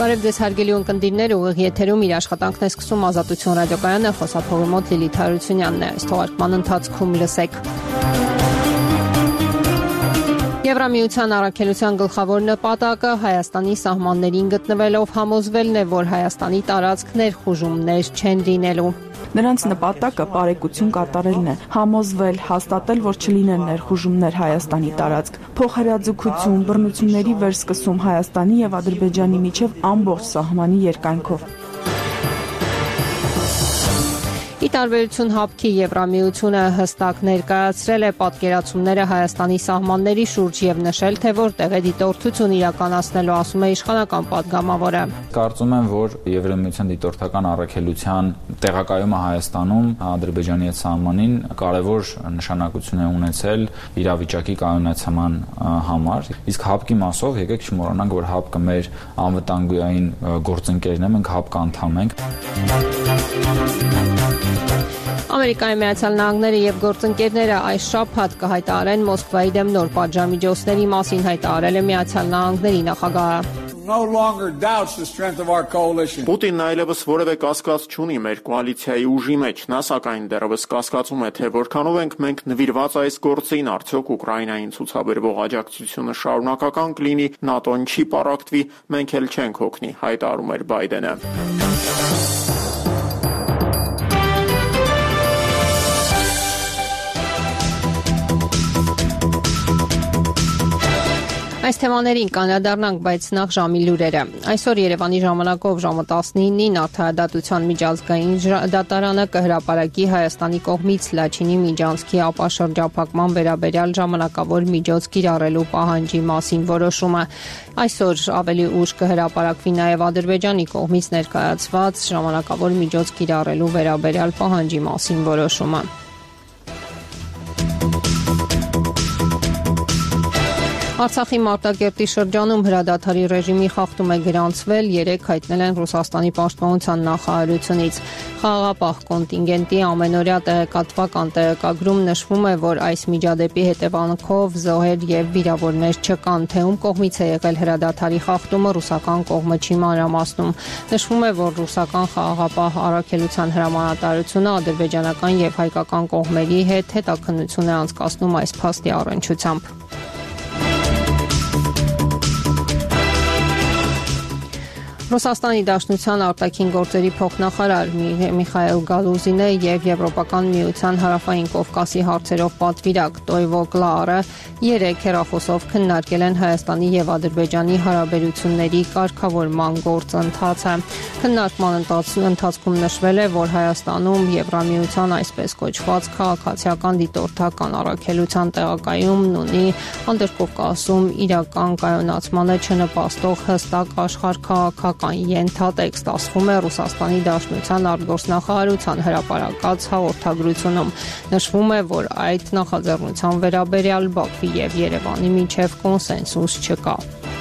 Բարև ձեզ հարգելի ունկնդիրներ, ուղիղ եթերում իր աշխատանքն է սկսում Ազատություն ռադիոկայանը, խոսափողի մոտ Լիլիթ Հարությունյանն է, այս թողարկման ընթացքում լսեք։ Եվրամիության առաքելության գլխավոր նպատակը Հայաստանի սահմաններին գտնվելով համոզվելն է, որ Հայաստանի տարածքն ներխուժումներ չեն լինելու։ Նրանց նպատակը բարեկություն կատարելն է, համոզվել, հաստատել, որ չլինեն ներխուժումներ Հայաստանի տարածք, փոխհրաձգություն, բռնությունների վերսկսում Հայաստանի եւ Ադրբեջանի միջև ամբողջ սահմանի երկայնքով։ Ի տարբերություն ՀԱՊԿ-ի Եվրամիությունը հստակ ներկայացրել է պատկերացումները Հայաստանի սահմանների շուրջ եւ նշել, թե որտեղ է դիտորդություն իրականացնելու, ասում է իշխանական պատգամավորը։ Կարծում եմ, որ Եվրամիության դիտորդական առաքելության տեղակայումը Հայաստանում Ադրբեջանի հետ սահմանին կարևոր նշանակություն է ունեցել իրավիճակի կայունացման համար։ Իսկ ՀԱՊԿ-ի մասով եկեք չմոռանանք, որ ՀԱՊԿ-ը մեր անվտանգային գործընկերն է, մենք ՀԱՊԿ անդամ ենք։ Ամերիկայի Միացյալ Նահանգները եւ գործընկերները այս շաբաթ կհայտարարեն Մոսկվայի դեմ նոր պատժամիջոցների մասին, հայտարարել է Միացյալ Նահանգների նախագահը։ Պուտինն այլևս որևէ կասկած չունի մեր կոալիցիայի ուժի մեջ, նա սակայն դեռևս կասկածում է, թե որքանով ենք մենք նվիրված այս գործին, արդյոք Ուկրաինային ցուցաբերվող աջակցությունը շարունակական կլինի, ՆԱՏՕ-ն չի պառակտվի, մենք էլ չենք հոգնի, հայտարարում էր Բայդենը։ Այս թեմաներին կանրադառնանք, բայց նախ ժամի լուրերը։ Այսօր Երևանի ժամանակով ժամը 19-ին Արդարադատության միջազգային դատարանը կհրապարակի Հայաստանի կողմից Լաչինի միջանցքի ապաշրջափակման վերաբերյալ ժամանակավոր միջոց կիրառելու պահանջի մասին որոշումը։ Այսօր ավելի ուշ կհրապարակվի նաև Ադրբեջանի կողմից ներկայացված ժամանակավոր միջոց կիրառելու վերաբերյալ պահանջի մասին որոշումը։ Արցախի Մարտակերտի շրջանում հրադադարի ռեժիմի խախտում է գրանցվել, 3 հայտնել են Ռուսաստանի պաշտպանության նախարարությունից։ Խաղաղապահ կոնտինգենտի ամենօրյա տեղեկատվական տեղեկագրում նշվում է, որ այս միջադեպի հետևանքով զոհեր եւ վիրավորներ չկան, թե ում կողմից է եղել հրադադարի խախտումը ռուսական կողմը չի մանրամասնում։ Նշվում է, որ ռուսական խաղաղապահ առաքելության հրամանատարությունը ադրբեջանական եւ հայկական կողմերի հետ հետաքննություն է անցկացնում այս փաստի առնչությամբ։ Ռուսաստանի Դաշնության արտաքին գործերի փոխնախարար Միխայել Գալուզինը եւ Եվրոպական միության հարավային Կովկասի հարցերով պատվիրակ Տոյվո Կլարը 3 հեռախոսով քննարկել են Հայաստանի եւ Ադրբեջանի հարաբերությունների կարգավորման գործընթացը։ Քննարկման ընթացքում նշվել է, որ Հայաստանում Եվրամիության այսպես կոչված քաղաքացիական դիտորդական առաքելության տեղակայումն ունի Անդրկովկասում իրական կայունացմանը չնպաստող հստակ աշխարհ ենթատեքստ, ասվում է Ռուսաստանի Դաշնության արտգործնախարարության հրապարակած հաղորդագրությունում։ Նշվում է, որ այդ նախաձեռնության վերաբերյալ Բաքվի եւ Երևանի միջև կոնսենսուս չկա։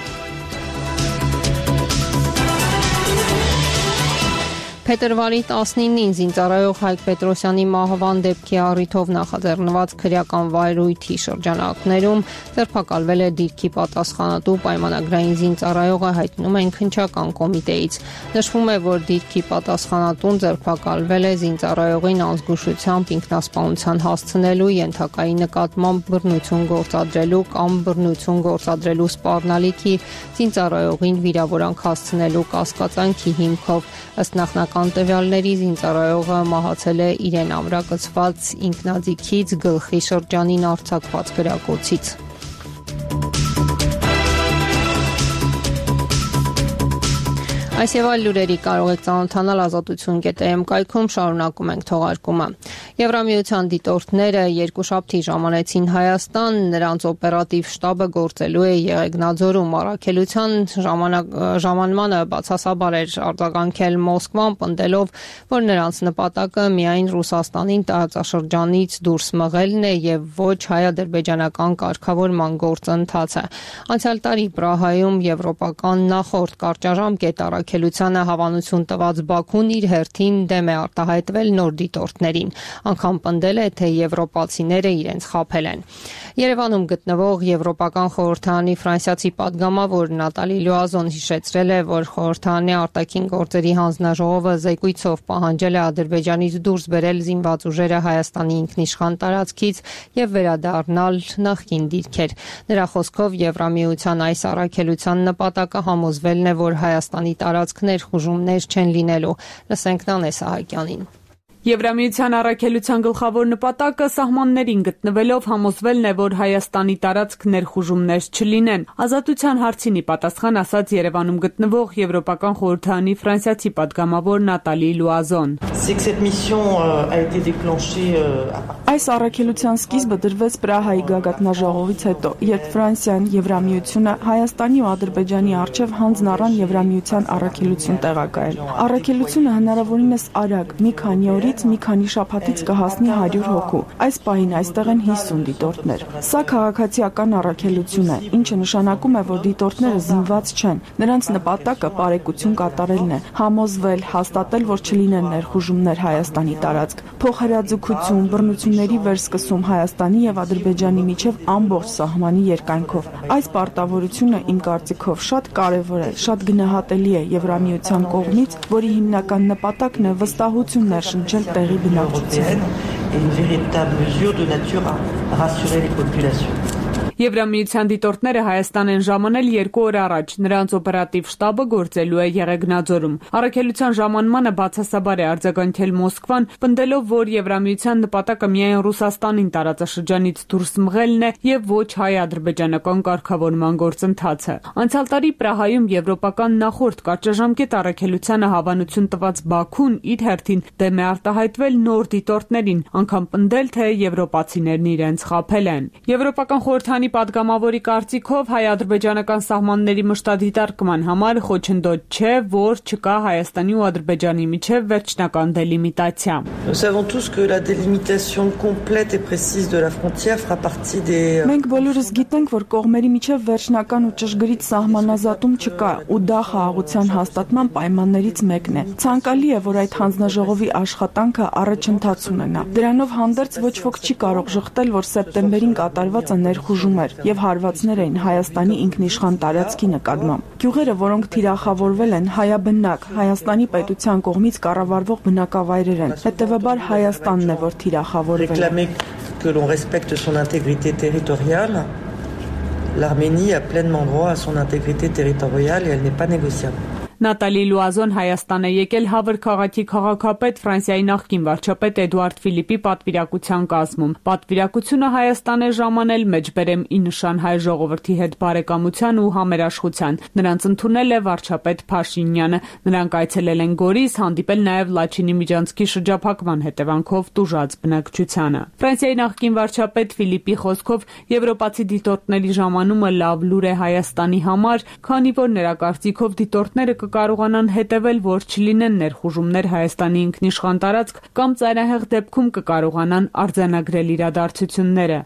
Փետրվարի 19-ին զինծառայող Հայկ Պետրոսյանի մահվան դեպքի առիթով նախաձեռնված քրեական վայրույթի շրջանակներում ձերբակալվել է դիրքի պատասխանատու պայմանագրային զինծառայողը, հայտնում են քննչական կոմիտեից։ Նշվում է, որ դիրքի պատասխանատուն ձերբակալվել է զինծառայողին անզգուշությամբ ինքնասպանության հասցնելու, ենթակայի նկատմամբ բռնություն գործադրելու կամ բռնություն գործադրելու սպառնալիքի, զինծառայողին վիրավորանք հասցնելու կասկածանքի հիմքով, ըստ նախնական տվյալների զինծառայողը մահացել է իրեն ամրակցված ինքնաձիգից գլխի շրջանին արձակված գրակոցից։ Այս եւ այլ լուրերի կարող եք ծանոթանալ ազատություն.am կայքում, շարունակում ենք թողարկումը։ Եվրամիության դիտորդները երկուշաբթի ժամանեցին Հայաստան, նրանց օպերատիվ շտաբը գործելու է Եղեգնաձորում։ Առաքելության ժամանմանը բացասաբար էր արձագանքել Մոսկվան, պնդելով, որ նրանց նպատակը միայն Ռուսաստանին տարածաշրջանից դուրս մղելն է եւ ոչ հայ-ադրբեջանական կարգավորման գործընթացը։ Անցյալ տարի Պրահայում եվրոպական նախորդ կարճաժամկետ առաքելությանը հավանություն տված Բաքուն իր հերթին դեմ է արտահայտվել նոր դիտորդներին։ անգամ պնդել է, թե եվրոպացիները իրենց խաբել են։ Երևանում գտնվող Եվրոպական խորհրդարանի ֆրանսիացի պատգամավոր Նատալի Լուազոն հիշեցրել է, որ խորհրդարանի արտաքին գործերի հանձնաժողովը զեկույցով պահանջել է Ադրբեջանից դուրս բերել զինված ուժերը Հայաստանի ինքնիշխան տարածքից եւ վերադառնալ նախկին դիրքեր։ Նրա խոսքով Եվրամիության այս առաքելության նպատակը համոզվելն է, որ Հայաստանի տարածքներ ներխուժումներ չեն լինելու։ Լսենք Նանե Սահակյանին։ Եվրամիության առաքելության գլխավոր նպատակը սահմաններին գտնվելով համոզվելն է, որ Հայաստանի տարածք ներխուժումներ չլինեն։ Ազատության հարցին ի պատասխան ասաց Երևանում գտնվող Եվրոպական խորհրդարանի ֆրանսիացի պատգամավոր Նատալի Լուազոն։ Այս առաքելության սկիզբը դրվեց Պրահայի գագաթնաժողովից հետո, երբ Ֆրանսիան, Եվրամիությունը Հայաստանի ու Ադրբեջանի առջև հանձն առան Եվրամիության առաքելություն տեղակայել։ Առաքելությունը հնարավորինս արագ մի քանի օրից մի քանի շաբաթից կհասնի 100 հոգու։ Այս պահին այստեղ են 50 դիտորդներ։ Սա քաղաքացիական առաքելություն է, ինչը նշանակում է, որ դիտորդները զինված չեն։ Նրանց նպատակը բարեկություն կատարելն է, համոզվել, հաստատել, որ չլինեն ներխուժումներ Հայաստանի տարածք, փոխհրաձգություն, բռնությունների վերսկսում Հայաստանի եւ Ադրբեջանի միջև ամբողջ սահմանի երկայնքով։ Այս պարտավորությունը իմ կարծիքով շատ կարեւոր է, շատ գնահատելի է Եվրամիության կողմից, որի հիմնական նպատակն է վստահություն ներշնչել տեղի բնակչությանը։ Եվրամիության դիտորդները Հայաստան են ժամանել 2 օր առաջ, նրանց օպերատիվ շտաբը գործելու է Եղեգնաձորում։ Առաքելության ժամանմանը բացասաբար է արձագանքել Մոսկվան, պնդելով, որ Եվրամիության նպատակը միայն Ռուսաստանին տարածաշրջանից դուրս մղելն է եւ ոչ հայ-ադրբեջանական կարգավորման գործընթացը։ Անցյալ տարի Պրահայում եվրոպական նախորդ կարճաժամկետ առաքելությանը հավանություն տված Բաքուն իր հերթին դեմ է արտահայտվել նոր դիտորդներին, անգամ պնդել, թե եվրոպացիներն իրենց խաբել են։ Եվրոպական խորհրդարանի պատգամավորի կարծիքով հայ-ադրբեջանական սահմանների մշտադիտարկման համար խոչընդոտ չէ, որ չկա Հայաստանի ու Ադրբեջանի միջև վերջնական դելիմիտացիա։ Մենք բոլորս գիտենք, որ կողմերի միջև վերջնական ու ճշգրիտ սահմանազատում չկա, ու դա խաղաղության հաստատման պայմաններից մեկն է։ Ցանկալի է, որ այդ հանձնաժողովի աշխատանքը առաջընթաց ունենա։ Դրանով հանդերձ ոչ ոք չի կարող ժխտել, որ սեպտեմբերին կատարվածը ներխուժում եւ հարվածներ էին Հայաստանի ինքնիշխան տարածքի նկատմամբ։ Գյուղերը, որոնք թիրախավորվել են, հայաբնակ, Հայաստանի պետության կողմից կառավարվող բնակավայրեր են։ Հետևաբար Հայաստանն է, որ թիրախավորվել է։ L'Arménie a pleinement droit à son intégrité territoriale et elle n'est pas négociable. Նատալի Լուազոն Հայաստան է եկել Հավր քաղաքի քաղաքապետ Ֆրանսիայի նախկին վարչապետ Էդուարդ Ֆիլիպի պատվիրակության կազմում։ Պատվիրակությունը Հայաստան է ժամանել մեջբերեմ ի նշան հայ ժողովրդի հետ բարեկամության ու համերաշխության։ Նրանց ընդունել է վարչապետ Փաշինյանը։ Նրանք այցելել են Գորիս, հանդիպել նաև Լաչինի Միջանցքի շրջափակման հետևանքով տուժած բնակչությանը։ Ֆրանսիայի նախկին վարչապետ Ֆիլիպի խոսքով եվրոպացի դիտորդների ժամանումը լավ լուր է Հայաստանի համար, քանի որ նրա կարծիքով դիտորդները կկարողանան հետևել, որ չլինեն ներխուժումներ Հայաստանի ինքնիշխան տարածք կամ ծայրահեղ դեպքում կկարողանան արձանագրել իրադարձությունները։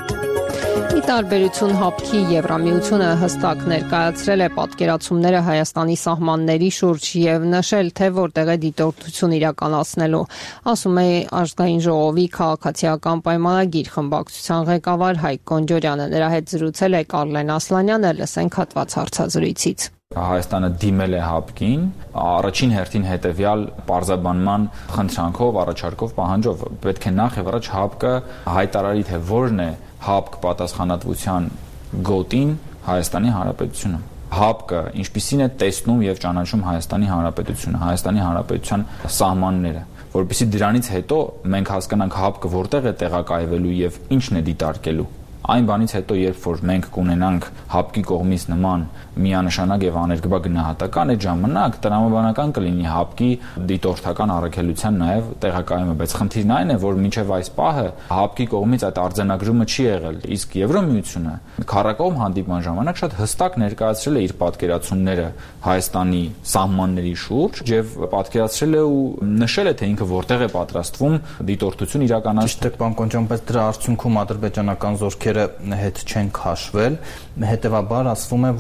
Ի տարբերություն ՀԱՊԿ-ի Եվրամիությունը հստակ ներկայացրել է պատկերացումները Հայաստանի սահմանների շուրջ եւ նշել, թե որտեղ է դիտորդություն իրականացնելու, ասում է Ազգային ժողովի քաղաքացիական պայմանագիր խմբակցության ղեկավար Հայկ Գոնջորյանը։ Նրա հետ զրուցել է Կարլեն Ասլանյանը, լսենք հատված հարցազրույցից։ Հայաստանը դիմել է ՀԱՊԿ-ին առաջին հերթին հետևյալ պարզաբանման խնդրանքով, առաջարկով, պահանջով։ Պետք է նախ եւ առաջ ՀԱՊԿ-ը հայտարարի, թե որն է ՀԱՊԿ պատասխանատվության գոտին Հայաստանի Հանրապետությունը։ ՀԱՊԿ-ը ինչպիսին է տեսնում եւ ճանաչում Հայաստանի Հանրապետությունը, Հայաստանի Հանրապետության սահմանները, որովհետեւ դրանից հետո մենք հասկանանք ՀԱՊԿ-ը որտեղ է տեղակայվելու եւ ինչն է դիտարկելու։ Այն բանից հետո, երբ որ մենք կունենանք ՀԱՊԿ-ի կողմից նման միանշանակ եւ աներկբա գնահատական, այդ ժամանակ տրամաբանական կլինի ՀԱՊԿ-ի դիտորդական առաքելության նաեւ տեղակայումը, բայց խնդիրն այն է, որ մինչեւ այս պահը ՀԱՊԿ-ի կողմից այդ արձանագրումը չի եղել, իսկ Եվրամիությունը քառակողմ հանդիպման ժամանակ շատ հստակ ներկայացրել է իր պատկերացումները Հայաստանի սահմանների շուրջ եւ պատկերացրել է ու նշել է, թե ինքը որտեղ է պատրաստվում դիտորդություն իրականացնել։ Ճիշտ է, պարոն Կոնջյան, բայց դրա արդյունքում ադրբեջանական զորքերը հետ չեն քաշվել, հետևաբար ասվում է, որ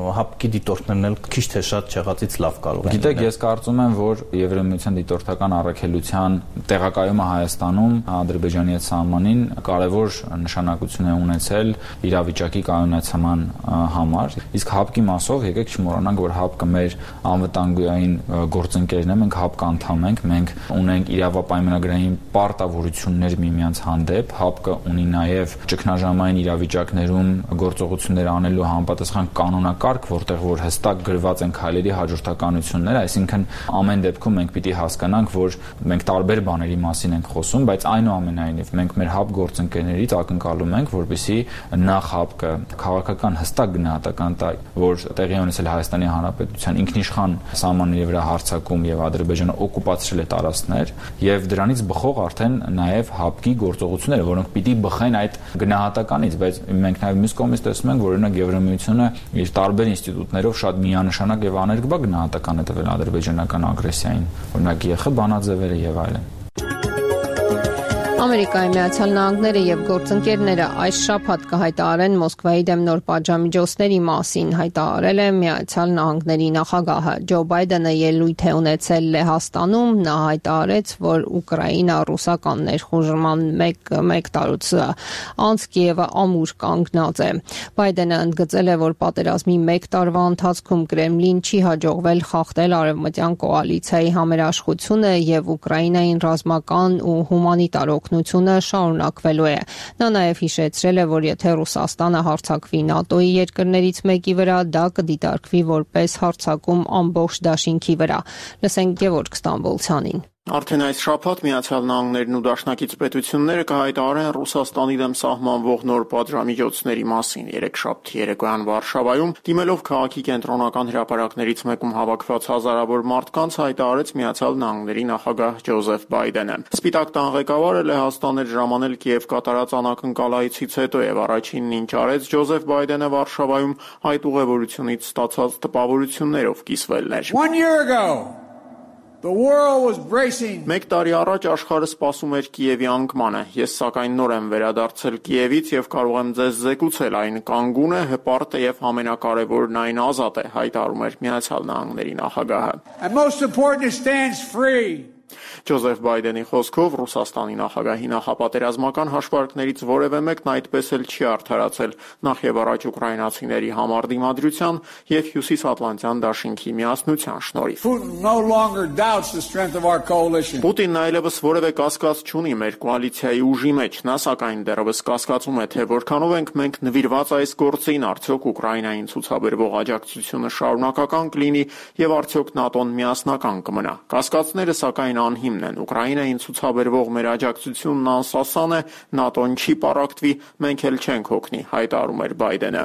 հապկի դիտորդներն էլ քիչ թե շատ չեղածից լավ կարող են։ Գիտեք, ես կարծում եմ, որ Եվրամիության դիտորդական առաքելության տեղակայումը Հայաստանում Ադրբեջանի հետ սահմանին կարևոր նշանակություն է ունեցել իրավիճակի կայունացման համար։ Իսկ հապկի մասով եկեք չմոռանանք, որ հապկը մեր անվտանգային գործընկերն է, մենք հապկը անդամ ենք, մենք ունենք իրավապայմանագրային պարտավորություններ միմյանց հանդեպ, հապկը ունի նաև ճգնաժամային իրավիճակներում գործողություններ անելու համապատասխան կանոնակարգ, որտեղ որ հստակ գրված են քայլերի հաջորդականությունները, այսինքն ամեն դեպքում մենք պիտի հասկանանք, որ մենք տարբեր բաների մասին ենք խոսում, բայց այնուամենայնիվ մենք մեր հապ գործընկերներից ակնկալում ենք, որպեսզի նախ հապկը քաղաքական հստակ գնահատական տա, որ տեղի ունեցել Հայաստանի Հանրապետության ինքնիշխան սահմանների վրա հարձակում եւ Ադրբեջանը օկուպացրել է տարածքներ, եւ դրանից բխող արդեն նաեւ հապկի գործողությունները, որոնք պիտի բխեն այդ գնահատականից, բայց մենք նաեւ մյուս կողմից տեսնում ենք, որ օրինակ Եվրամիությունը իր տարբեր ինստիտուտներով շատ միանշանակ եւ աներկբա գնահատական է տվել ադրբեջանական ագրեսիային, օրինակ ԵԽ բանաձևերը եւ այլն։ Ամերիկայի Միացյալ Նահանգները եւ գործընկերները այս շաբաթ կհայտարարեն Մոսկվայի դեմ նոր պատժամիջոցների մասին, հայտարարել է Միացյալ Նահանգների նախագահը։ Ջո Բայդենը ելույթ է ունեցել Լեհաստանում, նա հայտարարեց, որ Ուկրաինա-ռուսական ներխուժման մեկ տարուց անց Կիևը ամուր կանգնած է։ Բայդենը ընդգծել է, որ պատերազմի մեկ տարվա ընթացքում Կրեմլին չի հաջողվել խախտել արևմտյան կոալիցիայի համերաշխությունը եւ Ուկրաինային ռազմական ու հումանիտար օգնությունը շարունակվելու է։ Նա նաև հիշեցրել է, որ եթե Ռուսաստանը հարձակվի ՆԱՏՕ-ի երկրներից մեկի վրա, դա կդիտարկվի որպես հարձակում ամբողջ դաշինքի վրա։ Լսենք Գևորգ Ստամբոլցյանին։ Արդեն այս շաբաթ Միացյալ Նահանգներն ու դաշնակից պետությունները կհայտարարեն Ռուսաստանի դեմ սահմանվող նոր պատժամիջոցների մասին։ Երեքշաբթի երեկոյան Վարշավայում, դիմելով քաղաքի կենտրոնական հրապարակներից մեկում հավաքված հազարավոր մարդկանց, հայտարարեց Միացյալ Նահանգների նախագահ Ջոզեֆ Բայդենը։ Սպիտակ տան ղեկավարը Լեհաստան էր ժամանել Կիև կատարած անակնկալայցից հետո եւ առաջինն ինչ արեց Ջոզեֆ Բայդենը Վարշավայում այդ ուղևորությունից ստացած տպավորություններով կիսվելն էր։ The world was bracing. Մեկ տարի առաջ աշխարհը սպասում էր Կիևի անկմանը։ Ես սակայն նոր եմ վերադարձել Կիևից եւ կարող եմ ձեզ զեկուցել, այն կանգուն է, հպարտ է եւ ամենակարևորն այն ազատ է, հայտարարում էր Միացյալ Նահանգների նախագահը։ And most important, it stands free. Ջոզեֆ Բայդենի խոսքով Ռուսաստանի նախագահի նախապատերազմական հաշվարկներից որևէ մեկն այդպես էլ չի արդարացել, նախ եւ առաջ ուկրաինացիների համար դիմադրության եւ հյուսիսատլանտյան դաշինքի միասնության շնորհիվ։ Պուտինն այլևս որևէ կասկած չունի մեր կոալիցիայի ուժի մեջ, նա սակայն դեռևս կասկածում է, թե որքանով ենք մենք նվիրված այս գործին, արդյոք Ուկրաինային ցուցաբերվող աջակցությունը շարունակական կլինի եւ արդյոք ՆԱՏՕ-ն միասնական կմնա։ Կասկածները սակայն անհիմն են։ Ուկրաինային ցուցաբերվող մեր աջակցությունն անսասան է, ՆԱՏՕ-ն չի պառակտվի, մենք էլ չենք հոգնի, հայտարարում էր Բայդենը։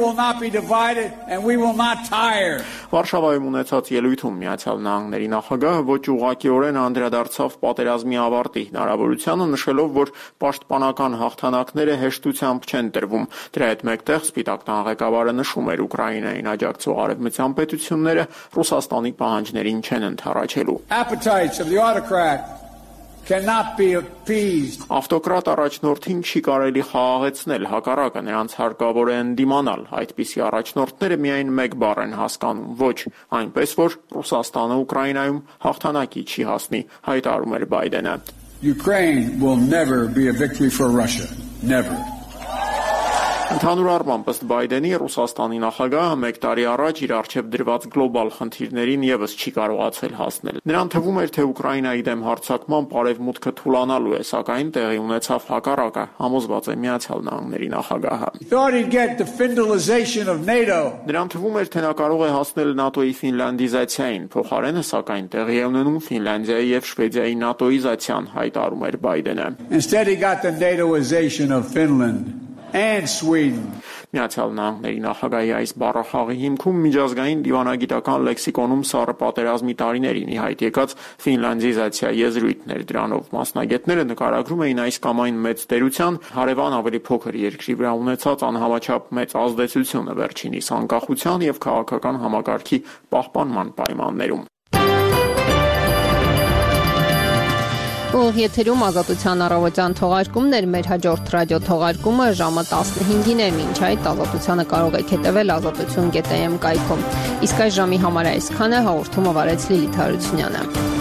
Վարշավայում ունեցած ելույթում Միացյալ Նահանգների նախագահը ոչ ուղղակիորեն անդրադարձավ պատերազմի ավարտի հնարավորությանը, նշելով, որ պաշտպանական հաղթանակները հեշտությամբ չեն տրվում։ Դրա հետ մեկտեղ Սպիտակ տան ղեկավարը նշում էր Ուկրաինային աջակցող արևմտյան պետությունները Ռուսաստանի պահանջներին չեն ընդառաջելու։ Ավտոկրատ առաջնորդին չի կարելի խաղաղեցնել, հակառակը նրանց հարկավոր է ընդդիմանալ։ Այդպիսի առաջնորդները միայն մեկ բառ են հասկանում՝ ոչ, այնպես որ Ռուսաստանը Ուկրաինայում հաղթանակի չի հասնի, հայտարարում էր Բայդենը։ Ukraine will never be a victory for Russia. Never. Ընդհանուր առմամբ ըստ Բայդենի Ռուսաստանի նախագահը մեկ տարի առաջ իր առջև դրված գլոբալ խնդիրներին եւս չի կարողացել հասնել։ Նրան թվում էր, թե Ուկրաինայի դեմ հարձակման արևմուտքը թուլանալու է, սակայն տեղի ունեցավ հակառակը, համոզված է Միացյալ Նահանգների նախագահը։ Նրան թվում էր, թե նա կարող է հասնել ՆԱՏՕ-ի ֆինլանդիզացիային, փոխարենը սակայն տեղի է ունենում Ֆինլանդիայի եւ Շվեդիայի ՆԱՏՕ-իզացիան, հայտարարում էր Բայդենը։ Instead he got the NATOization of Finland and Sweden. Միացյալ Նահանգների նախագահի այս բառախաղի հիմքում միջազգային դիվանագիտական լեքսիկոնում սառը պատերազմի տարիներին ի հայտ եկած ֆինլանդիզացիա եզրույթն էր։ Դրանով մասնագետները նկարագրում էին այս կամ այն մեծ տերության հարևան ավելի փոքր երկրի վրա ունեցած անհավաչափ մեծ ազդեցությունը վերջինիս անկախության եւ քաղաքական համակարգի պահպանման պայմաններում։ Ուղիղ եթերում Ազատության առավոտյան թողարկումներ, մեր հաջորդ ռադիո թողարկումը ժամը 15-ին է, մինչ այդ Ազատությանը կարող եք հետևել azatutun.am կայքում։ Իսկ այս ժամի համար այսքանը, հաղորդումը վարեց Լիլիթ Հարությունյանը։